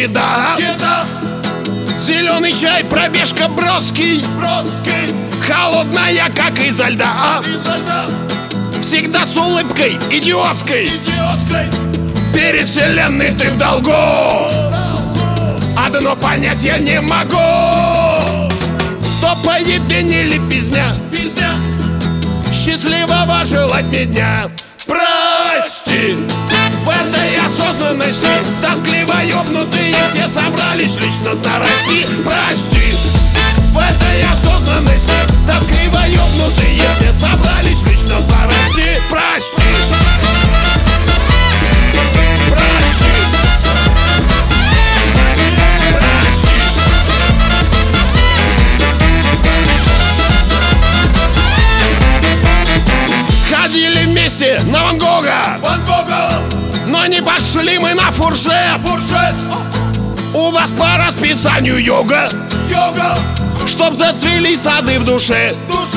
еда. Зеленый чай, пробежка Бродский. Холодная, как изо льда. Всегда с улыбкой идиотской. Перед вселенной ты в долгу. Одно понять я не могу: то поебень или пизня. Счастливого желать мне дня. Прости, в этой осознанности тоскливо ёбнутые все собрались личность нарасти. Прости, в этой осознанности тоскливо ёбнутые все собрались личность нарасти. Прости. Ходили вместе на Ван Гога, но не пошли мы на фуршет. У вас по расписанию йога, чтоб зацвели сады в душе.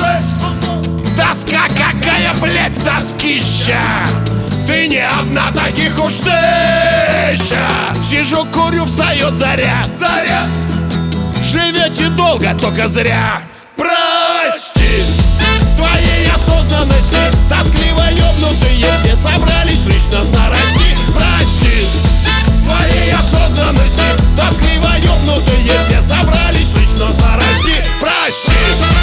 Тоска какая, блядь, тоскища. Ты не одна, таких уж тысяча. Сижу, курю, встает заря. Живете долго, только зря. Прости, в твоей осознанности тоскливо ёбнутые все собрались личность нарасти. Прости, в твоей осознанности тоскливо ёбнутые все собрались личность нарасти. Прости.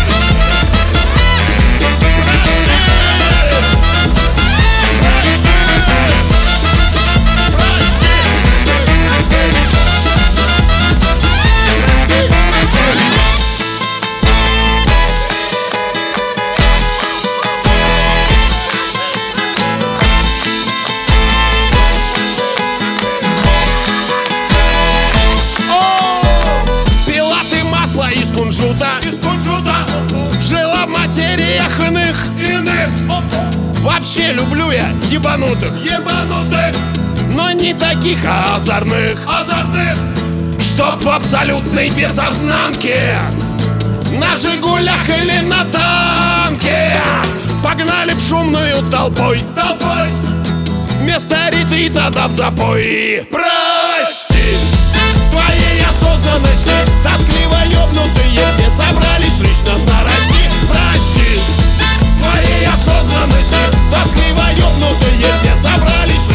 Жила в материях иных. Вообще люблю я ебанутых, но не таких, а озорных. Чтоб в абсолютной безознанке, на Жигулях или на танке, погнали в шумную толпой. Вместо ретрита да в запой. Прости, в твоей осознанности тоскливо ёбнутые все собрались личность нарасти. Прости, в твоей осознанности тоскливо ёбнутые все собрались